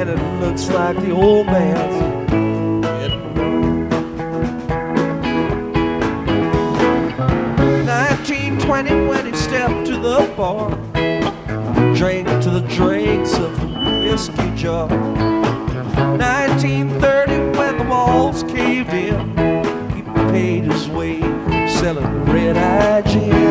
and it looks like the old man's getting old. 1920 when he stepped to the bar, drank to the dregs of the whiskey jar. 1930 when the walls caved in, he paid his way selling red-eye gin.